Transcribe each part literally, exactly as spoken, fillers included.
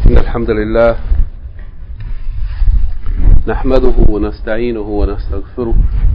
إن الحمد لله نحمده ونستعينه ونستغفره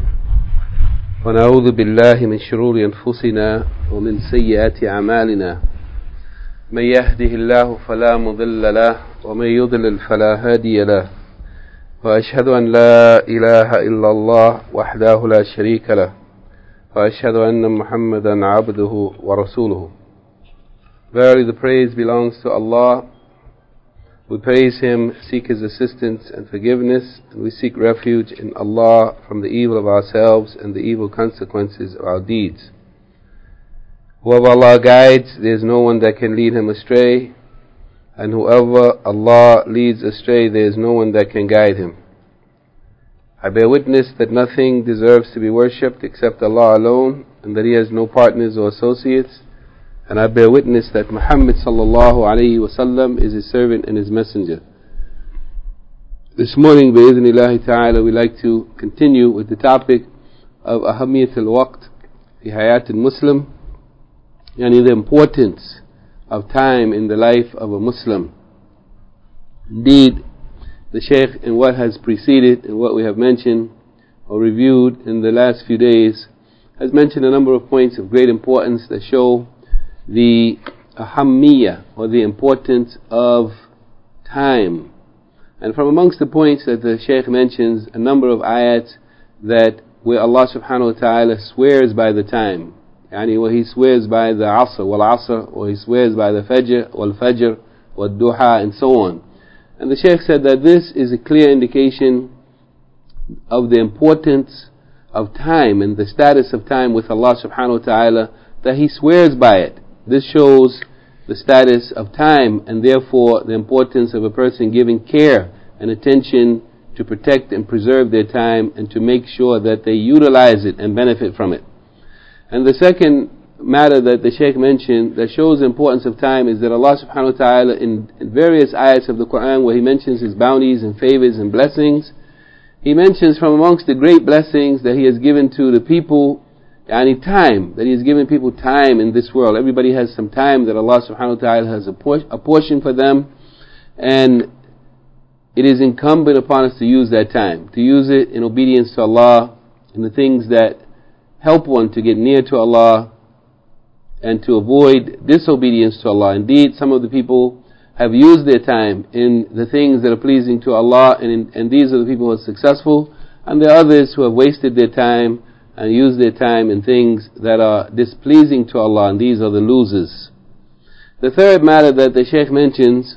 ونعوذ بالله من شرور أنفسنا ومن سيئات أعمالنا. من يهده الله فلا مضل له ومن يضلل فلا هادي له، وأشهد أن لا إله إلا الله وحده لا شريك له، وأشهد أن محمدا عبده ورسوله. Verily the praise belongs to Allah. We praise Him, seek His assistance and forgiveness, and we seek refuge in Allah from the evil of ourselves and the evil consequences of our deeds. Whoever Allah guides, there is no one that can lead him astray, and whoever Allah leads astray, there is no one that can guide him. I bear witness that nothing deserves to be worshipped except Allah alone, and that He has no partners or associates. And I bear witness that Muhammad sallallahu alayhi wa sallam is His servant and His messenger. This morning, bi'idhnillahi ta'ala, we like to continue with the topic of ahamiyat al-waqt fi hayat al-Muslim, yani the importance of time in the life of a Muslim. Indeed, the Shaykh, in what has preceded and what we have mentioned or reviewed in the last few days, has mentioned a number of points of great importance that show the ahamiyah, or the importance of time. And from amongst the points that the Shaykh mentions, a number of ayats that where Allah subhanahu wa ta'ala swears by the time, yani where He swears by the asr wal asr, or He swears by the fajr wal fajr wal duha, and so on. And the Shaykh said that this is a clear indication of the importance of time and the status of time with Allah subhanahu wa ta'ala, that He swears by it. This shows the status of time, and therefore the importance of a person giving care and attention to protect and preserve their time and to make sure that they utilize it and benefit from it. And the second matter that the Shaykh mentioned that shows the importance of time is that Allah subhanahu wa ta'ala in, in various ayats of the Quran where He mentions His bounties and favors and blessings, He mentions from amongst the great blessings that He has given to the people, any time, that He has given people time in this world. Everybody has some time that Allah subhanahu wa ta'ala has a, por- a portion for them, and it is incumbent upon us to use that time, to use it in obedience to Allah, in the things that help one to get near to Allah and to avoid disobedience to Allah. Indeed, some of the people have used their time in the things that are pleasing to Allah, and, in, and these are the people who are successful, and there are others who have wasted their time and use their time in things that are displeasing to Allah, and these are the losers. The third matter that the Shaykh mentions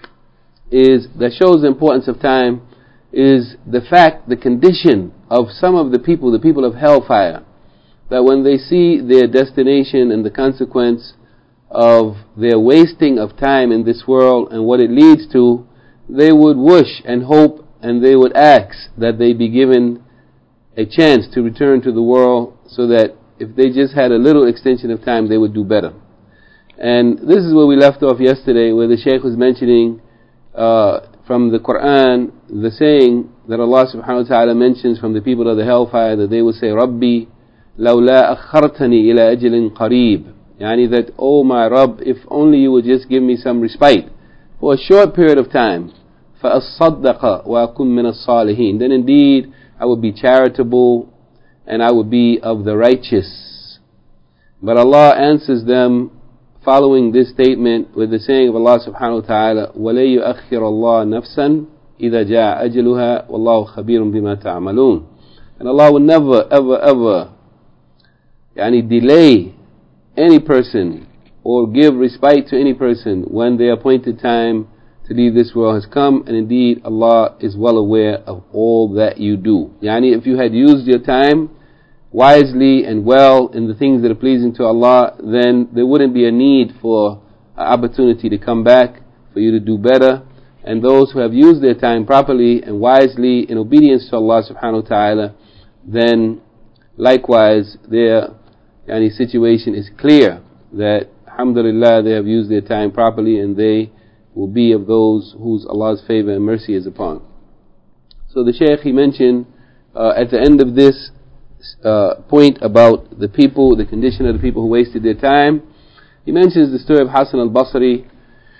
is that shows the importance of time is the fact, the condition of some of the people, the people of hellfire, that when they see their destination and the consequence of their wasting of time in this world and what it leads to, they would wish and hope and they would ask that they be given a chance to return to the world, so that if they just had a little extension of time, they would do better. And this is where we left off yesterday, where the Shaykh was mentioning uh, from the Quran the saying that Allah subhanahu wa ta'ala mentions from the people of the hellfire, that they will say, Rabbi lawla akhartani ila ajlin qareeb, yani that, oh my Rabb, if only you would just give me some respite for a short period of time, فَأَصَّدَّقَ وَأَكُمْ مِنَ الصَّالِحِينَ, then indeed I would be charitable and I would be of the righteous. But Allah answers them following this statement with the saying of Allah subhanahu wa ta'ala, وَلَا يُؤَخِّرَ اللَّهُ نَفْسًا إِذَا جَاءَ أَجْلُهَا وَاللَّهُ خَبِيرٌ بِمَا تَعْمَلُونَ. And Allah will never, ever, ever yani delay any person or give respite to any person when the appointed time to leave this world has come, and indeed Allah is well aware of all that you do. Yani if you had used your time wisely and well in the things that are pleasing to Allah, then there wouldn't be a need for an opportunity to come back, for you to do better. And those who have used their time properly and wisely in obedience to Allah subhanahu wa ta'ala, then likewise their yani situation is clear, that alhamdulillah they have used their time properly and they will be of those whose Allah's favor and mercy is upon. So the Shaykh, he mentioned uh, at the end of this uh, point about the people, the condition of the people who wasted their time, he mentions the story of Hassan al-Basri,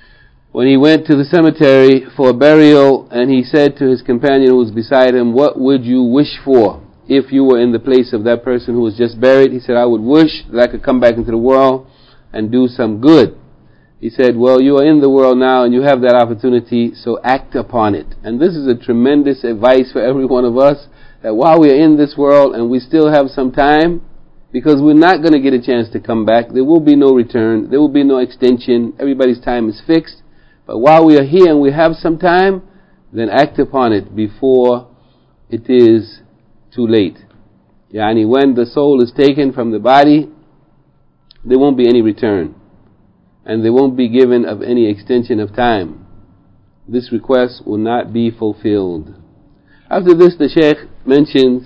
when he went to the cemetery for a burial, and he said to his companion who was beside him, what would you wish for if you were in the place of that person who was just buried? He said, I would wish that I could come back into the world and do some good. He said, well, you are in the world now and you have that opportunity, so act upon it. And this is a tremendous advice for every one of us, that while we are in this world and we still have some time, because we're not going to get a chance to come back, there will be no return, there will be no extension, everybody's time is fixed. But while we are here and we have some time, then act upon it before it is too late. Yani when the soul is taken from the body, there won't be any return. And there won't be given of any extension of time. This request will not be fulfilled. After this, the Shaykh mentions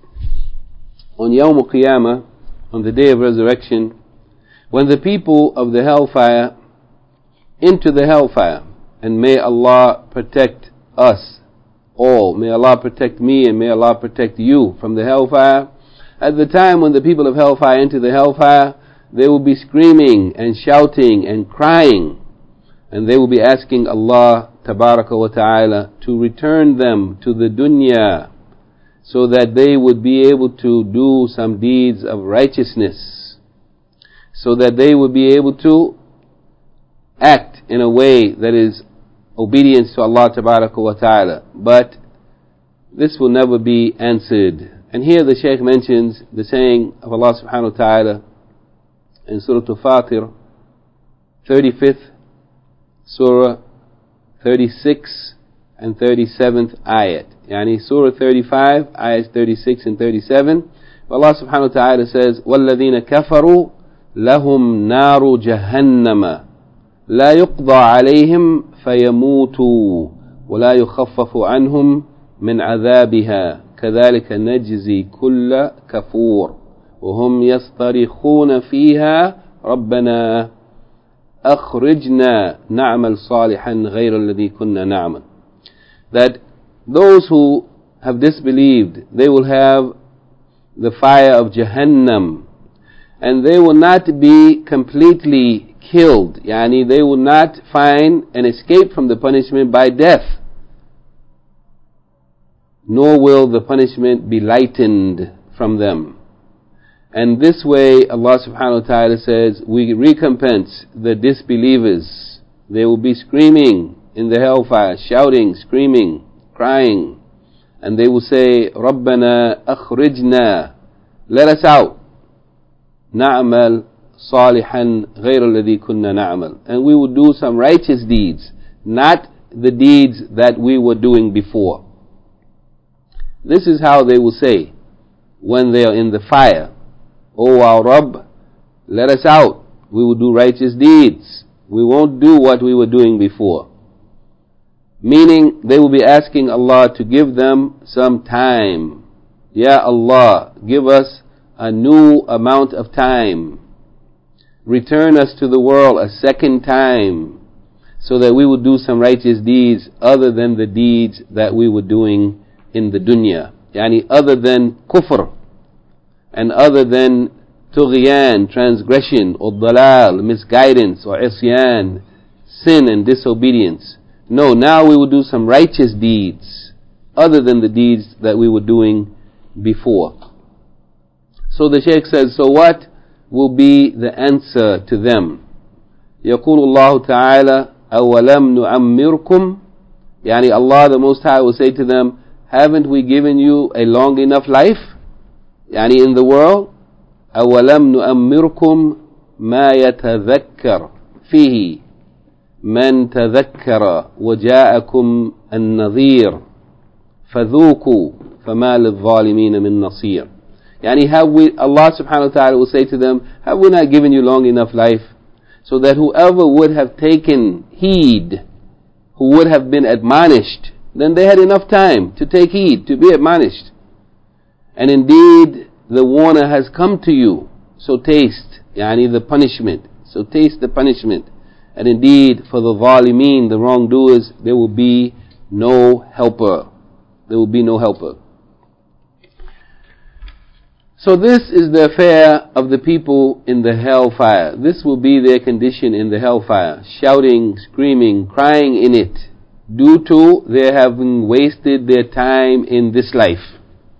on Yawm al-Qiyamah, on the day of resurrection, when the people of the hellfire into the hellfire, and may Allah protect us all, may Allah protect me and may Allah protect you from the hellfire. At the time when the people of hellfire enter the hellfire, they will be screaming and shouting and crying, and they will be asking Allah Tabaraka wa Ta'ala to return them to the dunya, so that they would be able to do some deeds of righteousness, so that they would be able to act in a way that is obedience to Allah Tabaraka wa Ta'ala. But this will never be answered. And here the Shaykh mentions the saying of Allah Subhanahu wa Ta'ala in Surah Al-Fatir, thirty-fifth Surah, thirty-sixth and thirty-seventh ayat. Yani Surah thirty-five, ayats thirty-six and thirty-seven. Allah Subhanahu wa Ta'ala says, وَالَّذِينَ كَفَرُوا لَهُمْ نَارُ جَهَنَّمَ لا يقضى عليهم فيموتوا ولا يخفف عنهم من عذابها كذلك نجزي كل كفور وهم يصطرخون فيها ربنا أخرجنا نعمل صالحا غير الذي كنا نعمل. That those who have disbelieved, they will have the fire of Jahannam, and they will not be completely killed. Yani they will not find an escape from the punishment by death, nor will the punishment be lightened from them. And this way Allah Subhanahu wa Ta'ala says, we recompense the disbelievers. They will be screaming in the hellfire, shouting, screaming, crying, and they will say, رَبَّنَا أَخْرِجْنَا, let us out, نَعْمَلْ صالحا غير الذي كنا نعمل, and we will do some righteous deeds, not the deeds that we were doing before. This is how they will say when they are in the fire, O our Rabb, let us out, we will do righteous deeds, we won't do what we were doing before. Meaning they will be asking Allah to give them some time. Ya Allah, give us a new amount of time. Return us to the world a second time, so that we will do some righteous deeds other than the deeds that we were doing in the dunya. Yani other than kufr, and other than tughyan, transgression, or dalal, misguidance, or isyan, sin and disobedience. No, now we will do some righteous deeds other than the deeds that we were doing before. So the Shaykh says, so what will be the answer to them? يقول الله تعالى أولم نعمركم, يعني Allah the Most High will say to them, haven't we given you a long enough life, يعني in the world? أولم نعمركم ما يتذكر فيه من تذكر وجاءكم النذير فذوقوا فما للظالمين من نصير. Yani have we, Allah subhanahu wa ta'ala will say to them, have we not given you long enough life, so that whoever would have taken heed, who would have been admonished, then they had enough time to take heed, to be admonished. And indeed, the warner has come to you, so taste, yani the punishment, so taste the punishment. And indeed, for the zalimeen, the wrongdoers, there will be no helper. There will be no helper. So this is the affair of the people in the hellfire. This will be their condition in the hellfire, shouting, screaming, crying in it, due to their having wasted their time in this life.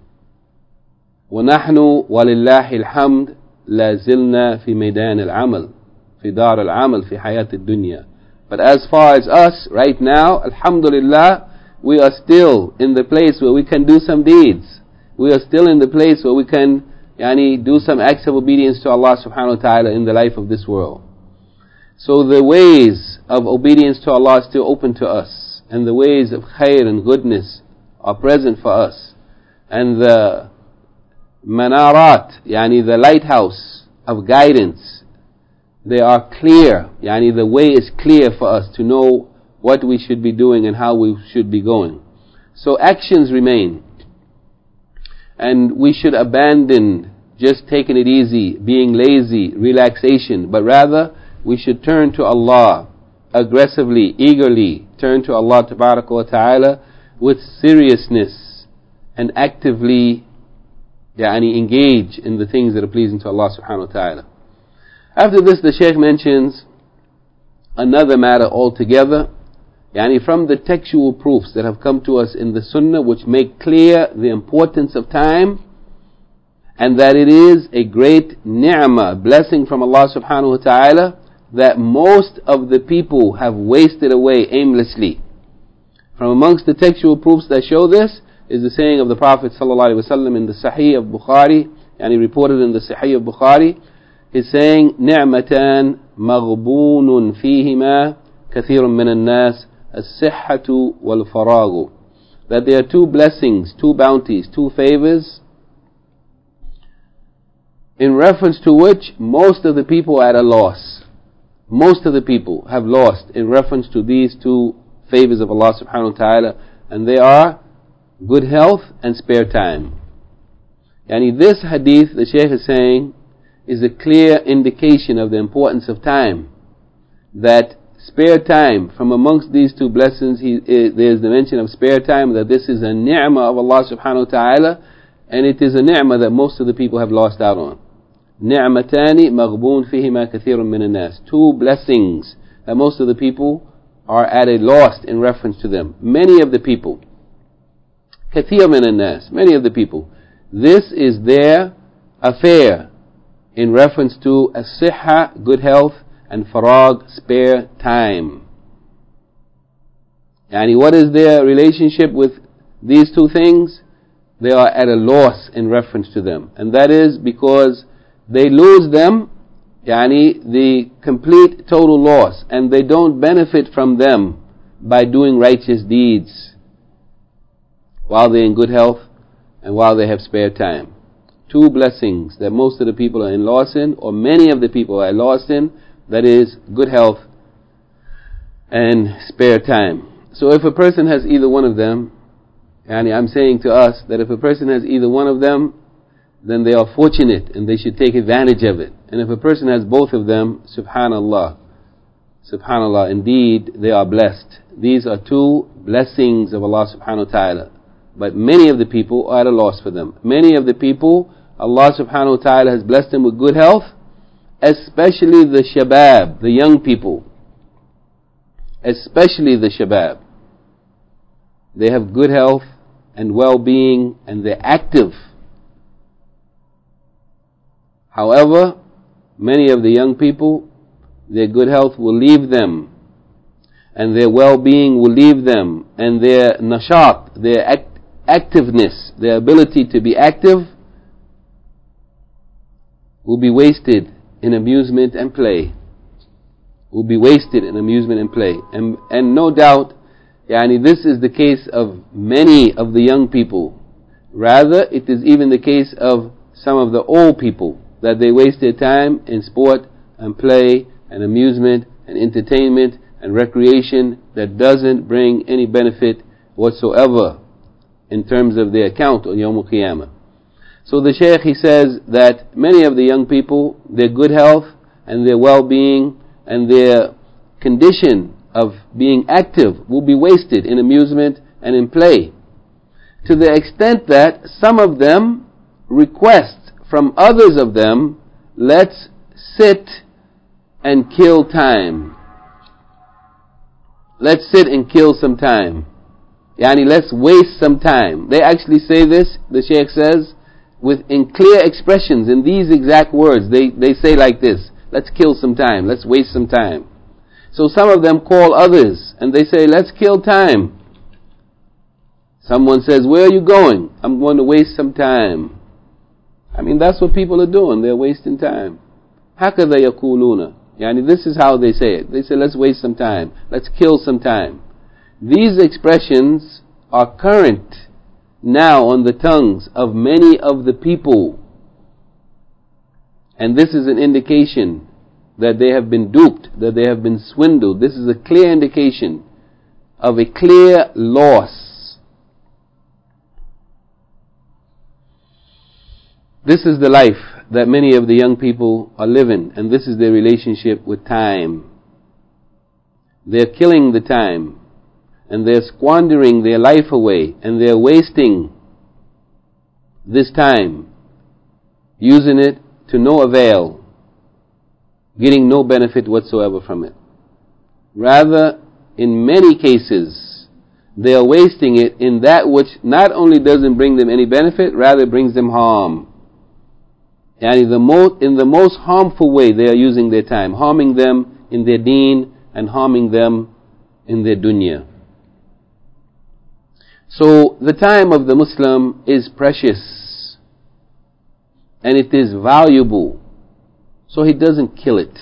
وَنَحْنُ وَلِلَّهِ الْحَمْدِ لَا زِلْنَا فِي مَيْدَانِ الْعَمَلِ فِي دَارِ الْعَمَلِ فِي حَيَاةِ الدُّنْيَا. But as far as us, right now, alhamdulillah, we are still in the place where we can do some deeds. We are still in the place where we can yani, do some acts of obedience to Allah subhanahu wa ta'ala in the life of this world. So the ways of obedience to Allah are still open to us, and the ways of khair and goodness are present for us. And the manarat, yani the lighthouse of guidance, they are clear. Yani the way is clear for us to know what we should be doing and how we should be going. So actions remain. And we should abandon just taking it easy, being lazy, relaxation, but rather we should turn to Allah aggressively, eagerly, turn to Allah tabaraka wa ta'ala with seriousness and actively yani, engage in the things that are pleasing to Allah subhanahu wa ta'ala. After this, the Shaykh mentions another matter altogether, yani from the textual proofs that have come to us in the Sunnah, which make clear the importance of time, and that it is a great ni'mah, blessing from Allah subhanahu wa ta'ala, that most of the people have wasted away aimlessly. From amongst the textual proofs that show this is the saying of the Prophet sallallahu alaihi wasallam in the Sahih of Bukhari, yani reported in the Sahih of Bukhari. He's saying, نِعْمَتان مَغْبُونٌ فِيهِمَا كَثِيرٌ مِّنَ النَّاسِ الصِّحَّةُ وَالْفَرَاغُ. That there are two blessings, two bounties, two favors, in reference to which most of the people are at a loss. Most of the people have lost in reference to these two favors of Allah subhanahu wa ta'ala, and they are good health and spare time. Yani this hadith, the Shaykh is saying, is a clear indication of the importance of time. That spare time, from amongst these two blessings, he, uh, there is the mention of spare time, that this is a ni'mah of Allah subhanahu wa ta'ala, and it is a ni'mah that most of the people have lost out on. نِعْمَتَانِ مَغْبُونَ فِيهِمَا كَثِيرٌ مِّنَ النَّاسِ. Two blessings that most of the people are at a loss in reference to them. Many of the people, كَثِيرٌ مِّنَ النَّاسِ, many of the people, this is their affair in reference to as-sihha, good health, and farag, spare time. Yani what is their relationship with these two things? They are at a loss in reference to them. And that is because they lose them, yani the complete total loss, and they don't benefit from them by doing righteous deeds while they're in good health and while they have spare time. Two blessings that most of the people are in loss in, or many of the people are lost in, that is good health and spare time. So if a person has either one of them, and I'm saying to us that if a person has either one of them, then they are fortunate and they should take advantage of it. And if a person has both of them, subhanallah, subhanallah, indeed they are blessed. These are two blessings of Allah subhanahu wa ta'ala. But many of the people are at a loss for them. Many of the people, Allah subhanahu wa ta'ala has blessed them with good health, especially the shabab, the young people. Especially the shabab. They have good health and well-being and they're active. However, many of the young people, their good health will leave them, and their well-being will leave them, and their nashat, their act- activeness, their ability to be active will be wasted in amusement and play. Will be wasted in amusement and play. And, and no doubt, yani this is the case of many of the young people. Rather, it is even the case of some of the old people, that they waste their time in sport and play and amusement and entertainment and recreation that doesn't bring any benefit whatsoever in terms of their account on Yawm al-Qiyamah. So the Shaykh, he says that many of the young people, their good health and their well-being and their condition of being active will be wasted in amusement and in play, to the extent that some of them request from others of them, let's sit and kill time. Let's sit and kill some time. Yani, let's waste some time. They actually say this, the Shaykh says, with in clear expressions, in these exact words. They, they say like this: let's kill some time, let's waste some time. So some of them call others, and they say, let's kill time. Someone says, where are you going? I'm going to waste some time. I mean, that's what people are doing. They're wasting time. هَكَذَا يَقُولُونَ. Yani, this is how they say it. They say, let's waste some time. Let's kill some time. These expressions are current now on the tongues of many of the people. And this is an indication that they have been duped, that they have been swindled. This is a clear indication of a clear loss. This is the life that many of the young people are living, and this is their relationship with time. They're killing the time, and they're squandering their life away, and they're wasting this time, using it to no avail, getting no benefit whatsoever from it. Rather, in many cases, they are wasting it in that which not only doesn't bring them any benefit, rather brings them harm. Yani the most, in the most harmful way they are using their time, harming them in their deen and harming them in their dunya. So the time of the Muslim is precious and it is valuable, so he doesn't kill it.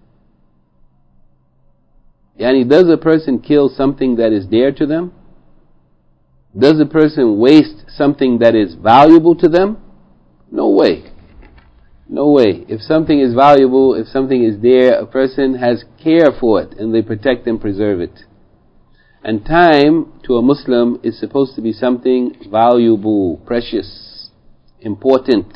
Yani, does a person kill something that is dear to them? Does a person waste something that is valuable to them? No way. No way. If something is valuable, if something is dear, a person has care for it and they protect and preserve it. And time to a Muslim is supposed to be something valuable, precious, important.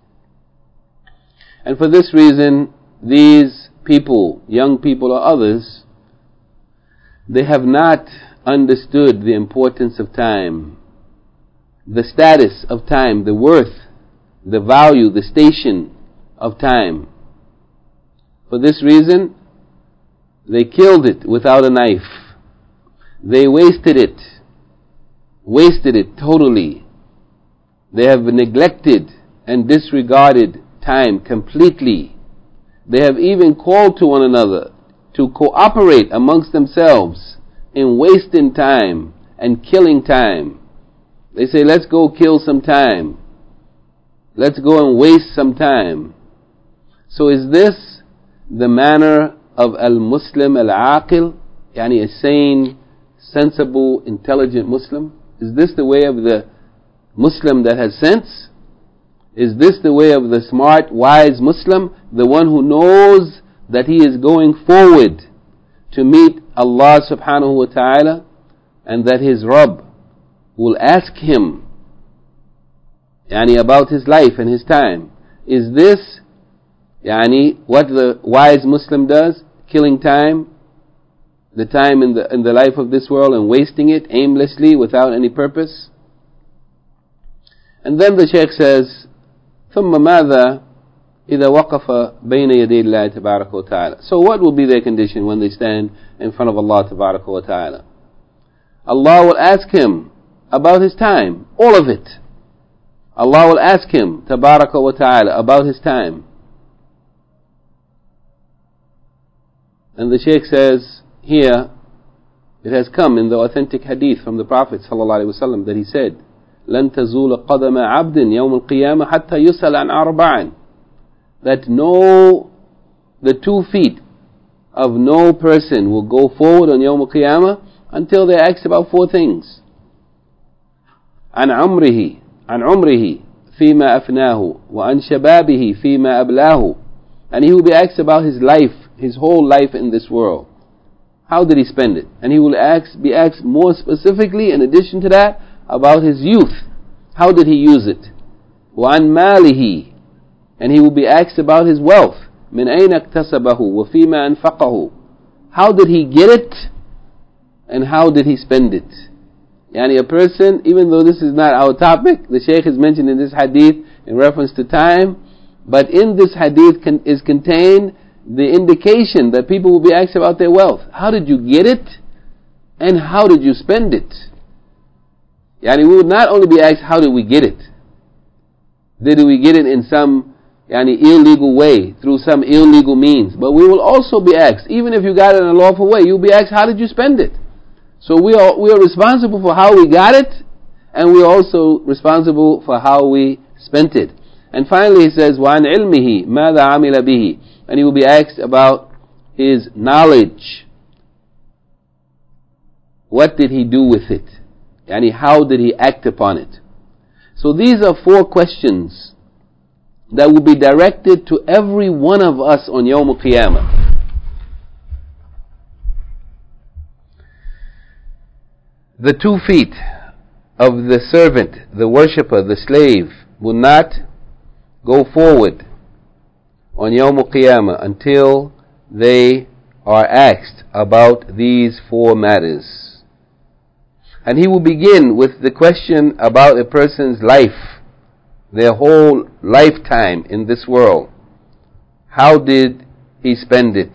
And for this reason, these people, young people or others, they have not understood the importance of time, the status of time, the worth, the value, the station of time. For this reason, they killed it without a knife. They wasted it, wasted it totally. They have neglected and disregarded time completely. They have even called to one another to cooperate amongst themselves in wasting time and killing time. They say, let's go kill some time. Let's go and waste some time. So is this the manner of al-Muslim al-Aqil? Yani a sane, sensible, intelligent Muslim? Is this the way of the Muslim that has sense? Is this the way of the smart, wise Muslim? The one who knows that he is going forward to meet Allah subhanahu wa ta'ala, and that his Rabb will ask him yani about his life and his time. Is this yani what the wise Muslim does? Killing time, the time in the in the life of this world, and wasting it aimlessly without any purpose? And then the Shaykh says, ثم ماذا إذا وقف بين يدي الله تبارك وتعالى. So what will be their condition when they stand in front of Allah تبارك وتعالى? Allah will ask him about his time, all of it. Allah will ask him تبارك وتعالى about his time. And the Shaykh says here, it has come in the authentic hadith from the Prophet ﷺ that he said, لن تزول قدم عبد يوم القيامة حتى يسأل عن أربع. That no, the two feet of no person will go forward on Yawm al-Qiyamah until they ask about four things. عن عمره عن عمره فيما أفناه وعن شبابه فيما أبلاه. And he will be asked about his life, his whole life in this world. How did he spend it? And he will ask, be asked more specifically, in addition to that, about his youth. How did he use it? وعن ماله. And he will be asked about his wealth. من أين اكتسبه وفيما أنفقه. How did he get it? And how did he spend it? Yani a person, even though this is not our topic, the Shaykh has mentioned in this hadith in reference to time, But in this hadith con- is contained the indication that people will be asked about their wealth. How did you get it? And how did you spend it? Yani we would not only be asked, how did we get it? Did we get it in some yani, illegal way, through some illegal means? But we will also be asked, even if you got it in a lawful way, you'll be asked, how did you spend it? So we are, we are responsible for how we got it, and we are also responsible for how we spent it. And finally he says, وَعَنْ عِلْمِهِ مَاذَا عَمِلَ بِهِ, and he will be asked about his knowledge. What did he do with it? Yani how did he act upon it? So these are four questions that will be directed to every one of us on Yawm al-Qiyamah. The two feet of the servant, the worshipper, the slave, will not go forward on Yawm al-Qiyamah until they are asked about these four matters. And he will begin with the question about a person's life, their whole lifetime in this world. How did he spend it?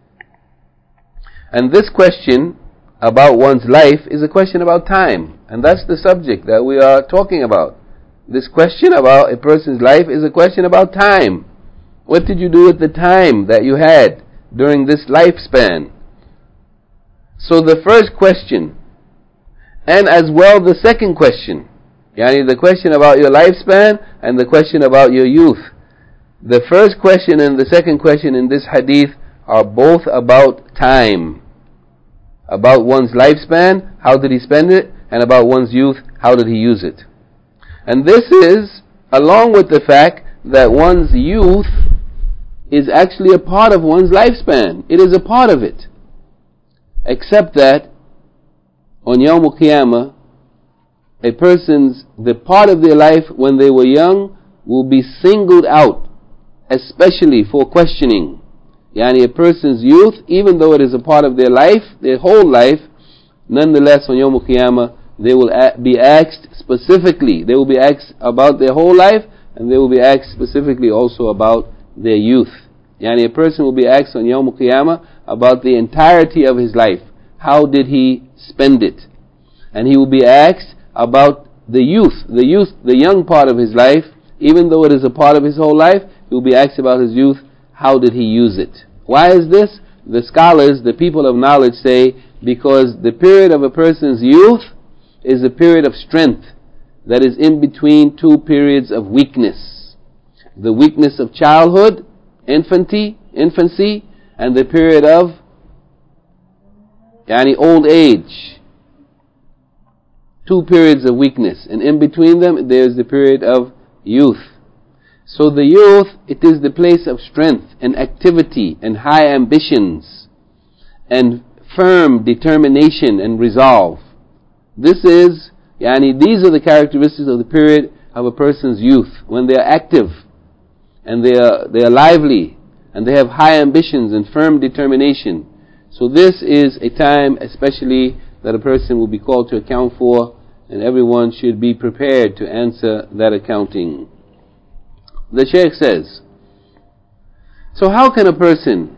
And this question about one's life is a question about time. And that's the subject that we are talking about. This question about a person's life is a question about time. What did you do with the time that you had during this lifespan? So the first question, and as well the second question, yani the question about your lifespan and the question about your youth. The first question and the second question in this hadith are both about time. About one's lifespan, how did he spend it? And about one's youth, how did he use it? And this is along with the fact that one's youth is actually a part of one's lifespan. It is a part of it. Except that on Yawm al-Qiyamah, a person's, the part of their life when they were young will be singled out, especially for questioning. Yani a person's youth, even though it is a part of their life, their whole life, nonetheless on Yawm al-Qiyamah, they will be asked specifically, they will be asked about their whole life, and they will be asked specifically also about their youth. Yani a person will be asked on Yawm al-Qiyamah about the entirety of his life. How did he spend it? And he will be asked about the youth, the youth, the young part of his life, even though it is a part of his whole life, he will be asked about his youth. How did he use it? Why is this? The scholars, the people of knowledge say, because the period of a person's youth is a period of strength that is in between two periods of weakness. The weakness of childhood, infancy, infancy, and the period of yani old age. Two periods of weakness, and in between them there is the period of youth. So the youth, it is the place of strength and activity and high ambitions and firm determination and resolve. This is, yani these are the characteristics of the period of a person's youth, when they are active and they are, they are lively and they have high ambitions and firm determination. So this is a time especially that a person will be called to account for, and everyone should be prepared to answer that accounting. The Shaykh says, so how can a person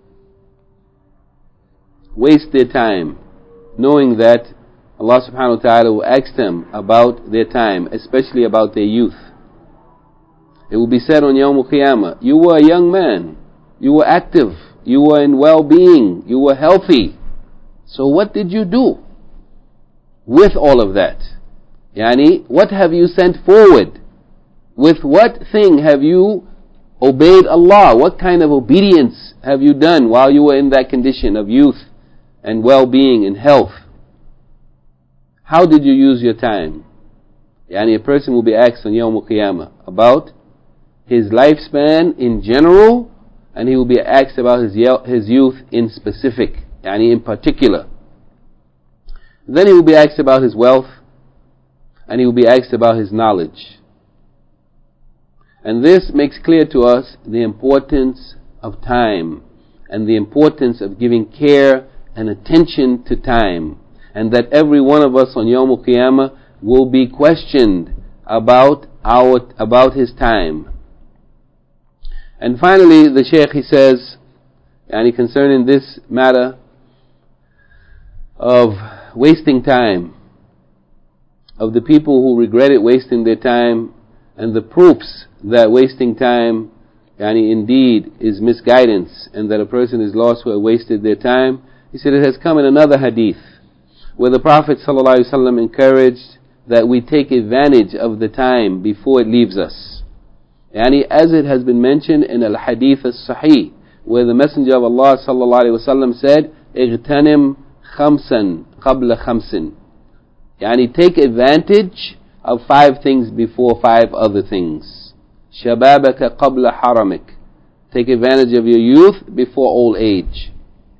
waste their time knowing that Allah subhanahu wa ta'ala will ask them about their time, especially about their youth? It will be said on Yawm al-Qiyamah, you were a young man, you were active, you were in well-being, you were healthy. So what did you do with all of that? Yani, what have you sent forward? With what thing have you obeyed Allah? What kind of obedience have you done while you were in that condition of youth and well-being and health? How did you use your time? Yani a person will be asked on Yawm al-Qiyamah about his lifespan in general, and he will be asked about his his youth in specific, yani in particular. Then he will be asked about his wealth, and he will be asked about his knowledge. And this makes clear to us the importance of time and the importance of giving care and attention to time, and that every one of us on Yawm al-Qiyamah will be questioned about our about his time. And finally, the Shaykh, he says, yani concerning this matter of wasting time, of the people who regretted wasting their time, and the proofs that wasting time, yani indeed, is misguidance, and that a person is lost who has wasted their time. He said it has come in another hadith, where the Prophet ﷺ encouraged that we take advantage of the time before it leaves us. Yani as it has been mentioned in al-Hadith al-Sahih, where the Messenger of Allah ﷺ said, اغتنم خمسا قبل خمس. Yani take advantage of five things before five other things. شبابك قبل حرمك. Take advantage of your youth before old age.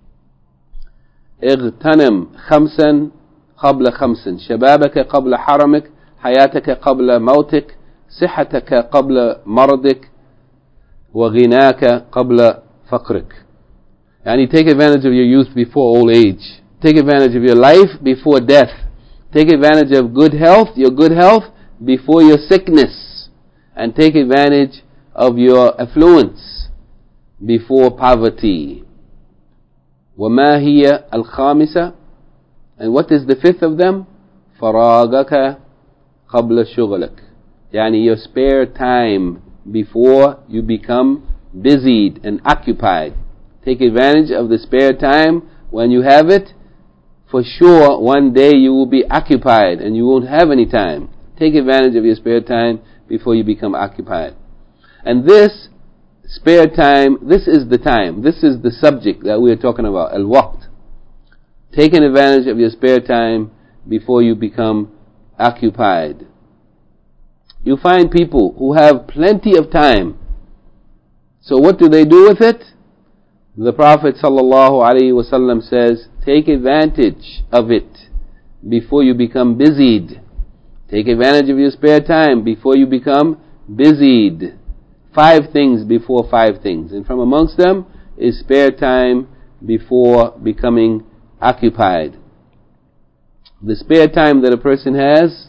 اغتنم خمسا قبل خمس. شبابك قبل حرمك. حياتك قبل موتك. صحتك قبل مرضك. وغناك قبل فقرك. Yani take advantage of your youth before old age. Take advantage of your life before death. Take advantage of good health, your good health, before your sickness. And take advantage of your affluence before poverty. وَمَا هِيَ الْخَامِسَةِ. And what is the fifth of them? فَرَاغَكَ قَبْلَ شُغْلَكَ. Yani your spare time before you become busied and occupied. Take advantage of the spare time when you have it. For sure, one day you will be occupied and you won't have any time. Take advantage of your spare time before you become occupied. And this spare time, this is the time, this is the subject that we are talking about, al-waqt. Taking advantage of your spare time before you become occupied. You find people who have plenty of time. So what do they do with it? The Prophet ﷺ says, take advantage of it before you become busied. Take advantage of your spare time before you become busied. Five things before five things. And from amongst them is spare time before becoming occupied. The spare time that a person has,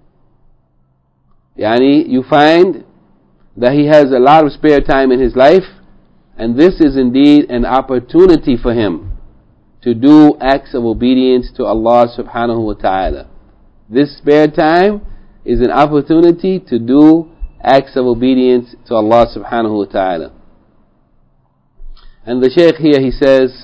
yani you find that he has a lot of spare time in his life, and this is indeed an opportunity for him to do acts of obedience to Allah subhanahu wa ta'ala. This spare time is an opportunity to do acts of obedience to Allah subhanahu wa ta'ala. And the Shaykh here, he says,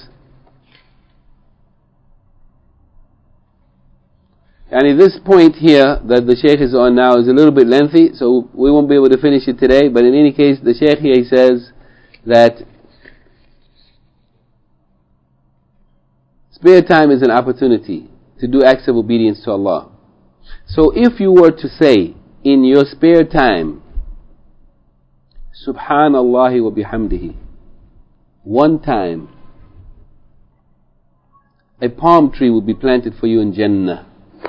and this point here that the Shaykh is on now is a little bit lengthy, so we won't be able to finish it today, but in any case, the Shaykh here, he says that spare time is an opportunity to do acts of obedience to Allah. So if you were to say in your spare time, Subhanallah wa bihamdihi, one time, a palm tree will be planted for you in Jannah.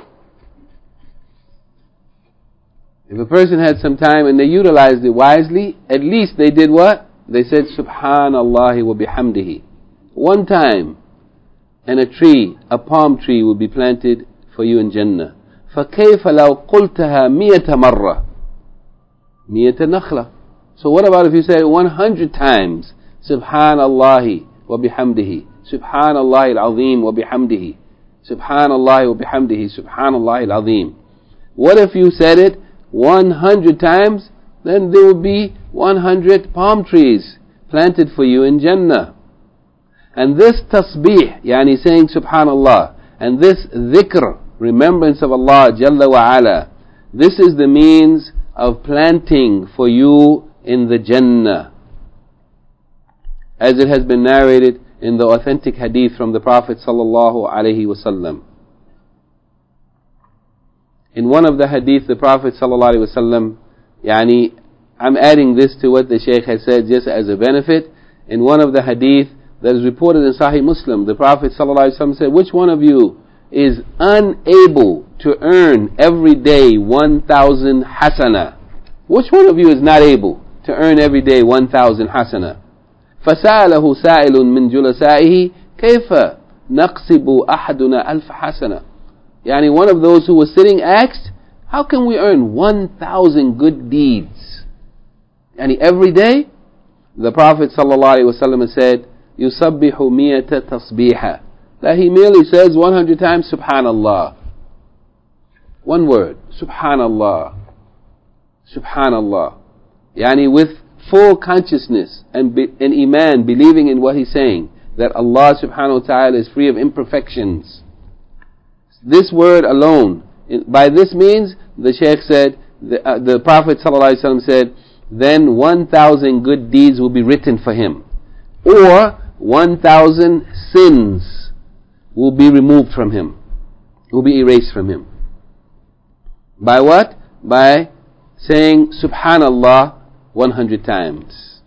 If a person had some time and they utilized it wisely, at least they did what? They said Subhanallah wa bihamdihi. One time, and a tree, a palm tree will be planted for you in Jannah. فَكَيْفَ لَوْ قُلْتَهَا مِيَةَ مَرَّةً مِيَةَ نَخْلَةً. So what about if you say one hundred times Subhanallah wa bihamdihi, Subhanallah al-Azim wa bihamdihi, Subhanallah wa bihamdihi, Subhanallah al-Azim. What if you said it one hundred times? Then there will be one hundred palm trees planted for you in Jannah. And this tasbih, yani saying Subhanallah, and this dhikr, remembrance of Allah Jalla wa Ala, this is the means of planting for you in the Jannah. As it has been narrated in the authentic hadith from the Prophet sallallahu alaihi wasallam. In one of the hadith, the Prophet sallallahu alaihi wasallam, yani, I'm adding this to what the Shaykh has said just as a benefit. In one of the hadith that is reported in Sahih Muslim, the Prophet sallallahu alaihi wasallam said, which one of you is unable to earn every day one thousand hasana? Which one of you is not able to earn every day one thousand hasana? فَسَأَلَهُ سَائِلٌ مِّن جُلَسَائِهِ كَيْفَ نَقْسِبُ أَحَدُنَا أَلْفَ حَسَنَةً. Yani one of those who was sitting asked, how can we earn one thousand good deeds? Yani every day? the Prophet ﷺ said, يُسَبِّحُ مِيَةَ تَصْبِيحًا, that he merely says one hundred times Subhanallah. One word, Subhanallah. Subhanallah. Yani with full consciousness and, be, and iman, believing in what he's saying, that Allah subhanahu wa ta'ala is free of imperfections. This word alone, by this means, the Shaykh said, the, uh, the Prophet ﷺ said, then one thousand good deeds will be written for him, or one thousand sins will be removed from him, will be erased from him. By what? By saying Subhanallah one hundred times.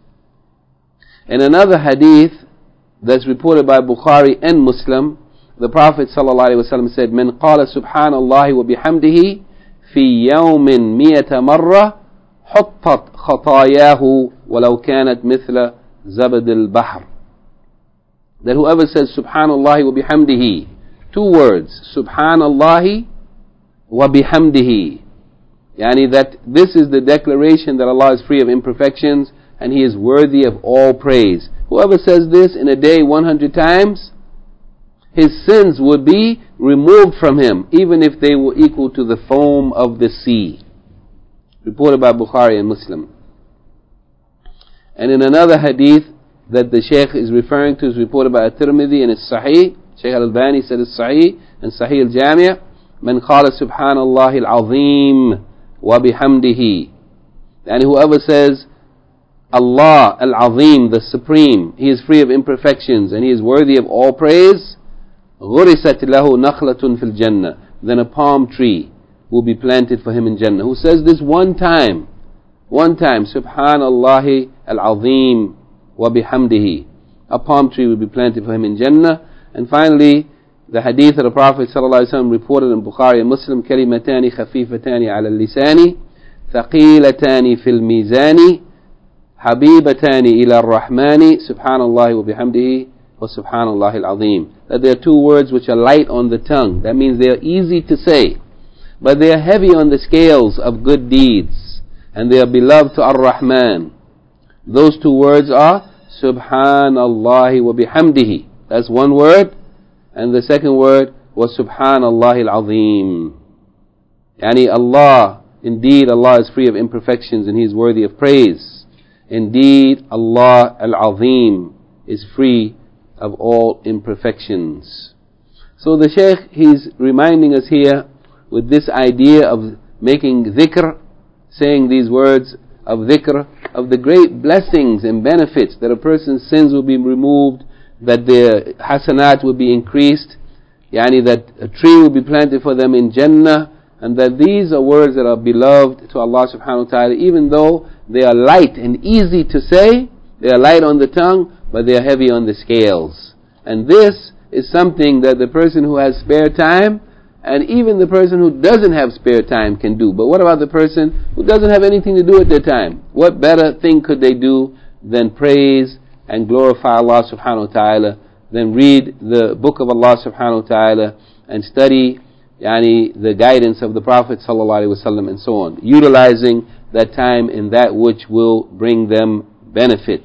In another hadith that's reported by Bukhari and Muslim, the Prophet ﷺ said, من قال سبحان الله وبحمده في يوم مئة مرة حطت خطاياه ولو كانت مثل زبد البحر. That whoever says Subhanallah wa bihamdihi, two words, Subhanallah wa bihamdihi, yani that this is the declaration that Allah is free of imperfections and He is worthy of all praise. Whoever says this in a day one hundred times, his sins would be removed from him, even if they were equal to the foam of the sea. Reported by Bukhari and Muslim. And in another hadith that the Shaykh is referring to is reported by At-Tirmidhi and it's Sahih. Shaykh Al-Albani said it's Sahih and Sahih Al-Jami'. من قال سبحان الله العظيم وبحمده. And whoever says Allah Al-Azim, the Supreme, He is free of imperfections and He is worthy of all praise, غُرِسَتْ لَهُ نَخْلَةٌ فِي الْجَنَّةِ, then a palm tree will be planted for him in Jannah. Who says this one time, one time, Subhanallah Al-Azim wa bihamdihi, a palm tree will be planted for him in Jannah. And finally, the hadith of the Prophet ﷺ reported in Bukhari and Muslim, كَلِمَتَانِ خَفِيفَتَانِ عَلَى اللِّسَانِ ثَقِيلَتَانِ فِي الْمِيزَانِ حَبِيبَتَانِ إِلَى الرَّحْمَنِ Subhanallah wa bihamdihi wa Subhanallah Al-Azim. That there are two words which are light on the tongue. That means they are easy to say, but they are heavy on the scales of good deeds, and they are beloved to Ar-Rahman. Those two words are Subhanallah wa bihamdihi. That's one word. And the second word was Subhanallah Al-Azim. Yani Allah, indeed Allah is free of imperfections and He is worthy of praise. Indeed Allah Al-Azim is free of all imperfections. So the Shaykh, he's reminding us here with this idea of making dhikr, saying these words of dhikr, of the great blessings and benefits that a person's sins will be removed, that their hasanat will be increased, yani that a tree will be planted for them in Jannah, and that these are words that are beloved to Allah subhanahu wa ta'ala, even though they are light and easy to say, they are light on the tongue, but they are heavy on the scales. And this is something that the person who has spare time, and even the person who doesn't have spare time can do. But what about the person who doesn't have anything to do with their time? What better thing could they do than praise and glorify Allah subhanahu wa ta'ala, then read the book of Allah subhanahu wa ta'ala and study yani, the guidance of the Prophet sallallahu alaihi wasallam and so on, utilizing that time in that which will bring them benefit.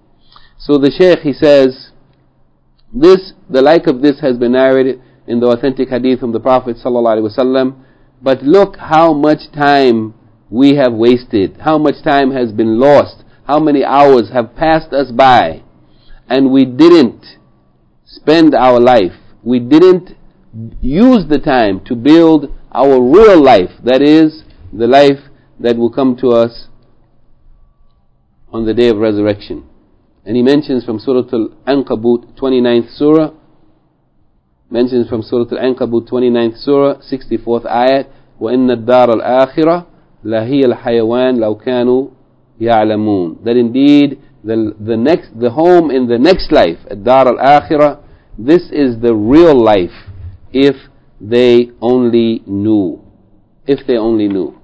So the Shaykh, he says, this, the like of this has been narrated in the authentic hadith from the Prophet sallallahu alaihi wasallam, but look how much time we have wasted, how much time has been lost, how many hours have passed us by, and we didn't spend our life, we didn't use the time to build our real life, that is, the life that will come to us on the day of resurrection. And he mentions from Surah Al-Ankabut, twenty-ninth Surah, mentions from Surah Al-Ankabut, twenty-ninth Surah, sixty-fourth ayat, وَإِنَّ الدَّارَ الْآخِرَةِ لَهِيَ الْحَيَوَانِ لَوْ كَانُوا يَعْلَمُونَ. That indeed, the, the next, the home in the next life, الدار الآخرة, this is the real life, if they only knew. If they only knew.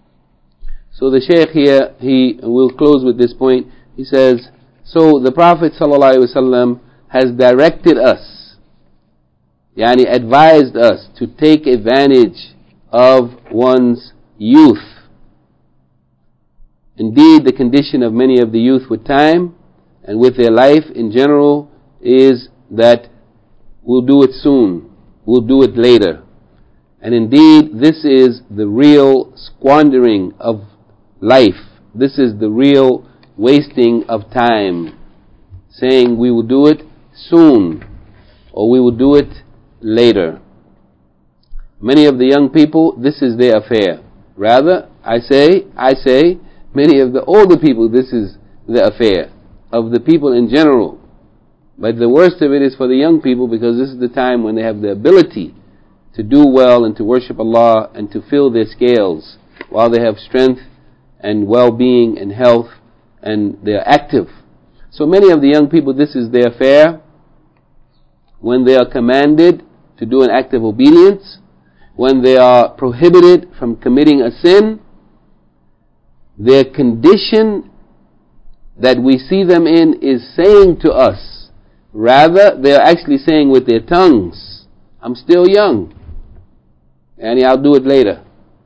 So the Shaykh here, he will close with this point. He says, so the Prophet ﷺ has directed us, yani advised us to take advantage of one's youth. Indeed, the condition of many of the youth with time and with their life in general is that we'll do it soon, we'll do it later. And indeed, this is the real squandering of life. This is the real wasting of time. Saying we will do it soon, or we will do it later. Many of the young people, this is their affair. Rather, I say, I say, many of the older people, this is the affair of the people in general. But the worst of it is for the young people, because this is the time when they have the ability to do well and to worship Allah and to fill their scales while they have strength and well-being and health and they're active. So many of the young people, this is their affair. When they are commanded to do an act of obedience, when they are prohibited from committing a sin, their condition that we see them in is saying to us, rather they are actually saying with their tongues, I'm still young, and I'll do it later.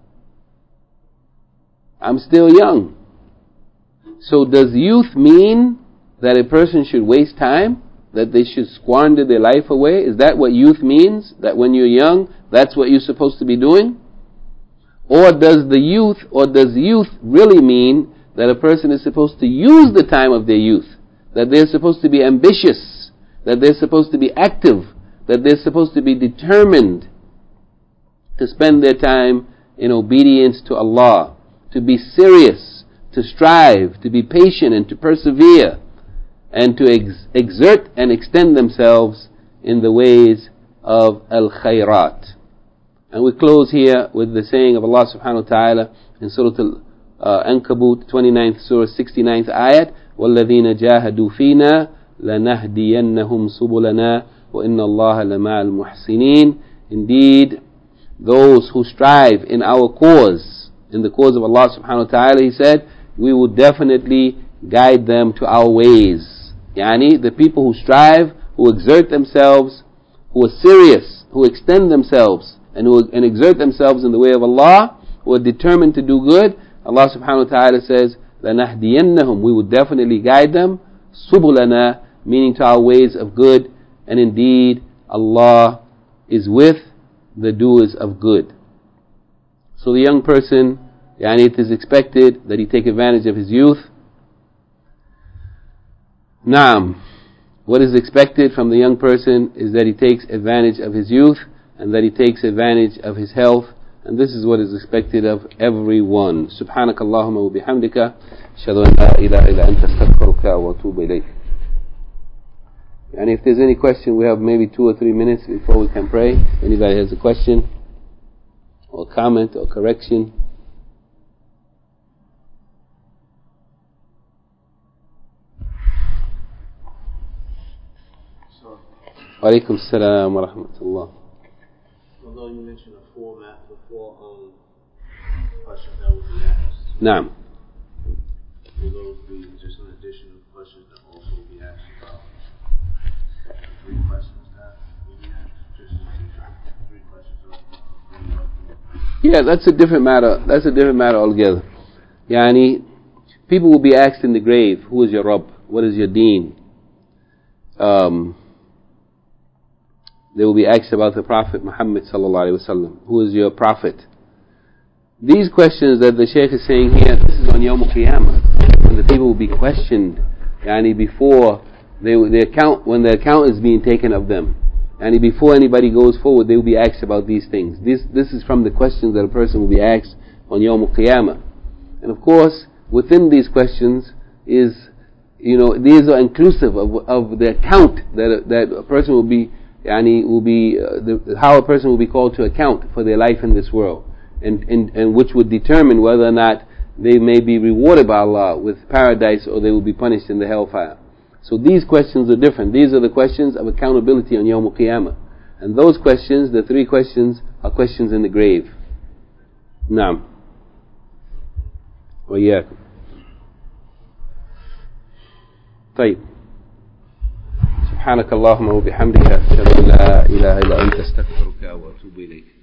I'm still young. So does youth mean that a person should waste time? That they should squander their life away? Is that what youth means? That when you're young, that's what you're supposed to be doing? Or does the youth, or does youth really mean that a person is supposed to use the time of their youth? That they're supposed to be ambitious? That they're supposed to be active? That they're supposed to be determined to spend their time in obedience to Allah? To be serious, to strive, to be patient and to persevere, and to ex- exert and extend themselves in the ways of al-khayrat. And we close here with the saying of Allah subhanahu wa ta'ala in Surah Al-Ankabut, twenty-ninth Surah, sixty-ninth ayat, وَالَّذِينَ جَاهَدُوا فِينَا لَنَهْدِيَنَّهُمْ سُبُلَنَا وَإِنَّ اللَّهَ لَمَعَ الْمُحْسِنِينَ. Indeed, those who strive in our cause, in the cause of Allah subhanahu wa ta'ala, He said, we will definitely guide them to our ways. Yani, the people who strive, who exert themselves, who are serious, who extend themselves, and who and exert themselves in the way of Allah, who are determined to do good, Allah subhanahu wa ta'ala says, لَنَهْدِيَنَّهُمْ, we will definitely guide them, سُبُلَنَا, meaning to our ways of good, and indeed, Allah is with the doers of good. So the young person, yani, it is expected that he take advantage of his youth. Naam, what is expected from the young person is that he takes advantage of his youth and that he takes advantage of his health, and this is what is expected of everyone. Subhanakallahumma wa bihamdika, ashhadu an la ilaha illa anta, astaghfiruka wa atubu ilayk. And if there's any question, we have maybe two or three minutes before we can pray. If anybody has a question or comment or correction. Walaikum salam wa rahmatullah. Although you mentioned a format before um, questions that will be asked. Naam. Will those be just an addition of questions that also will be asked about? Three questions that will be asked? Just three questions of Yeah, that's a different matter. That's a different matter altogether. Yani, people will be asked in the grave, who is your Rabb? What is your deen? Um... They will be asked about the Prophet Muhammad sallallahu alaihi wasallam. Who is your Prophet? These questions that the Shaykh is saying here, this is on Yawm al-Qiyamah, when the people will be questioned, yani before they, the account, when the account is being taken of them, and before anybody goes forward, they will be asked about these things. This this is from the questions that a person will be asked on Yawm al-Qiyamah. And of course, within these questions is, you know, these are inclusive of of the account that that a person will be. Yani will be uh, the, how a person will be called to account for their life in this world, and, and and which would determine whether or not they may be rewarded by Allah with paradise or they will be punished in the hellfire. So these questions are different. These are the questions of accountability on Yawm al-Qiyamah, and those questions, the three questions, are questions in the grave. Naam. Wa iyyakum. طيب. سبحانك اللهم وبحمدك أشهد أن لا إله إلا أنت، أستغفرك وأتوب إليك.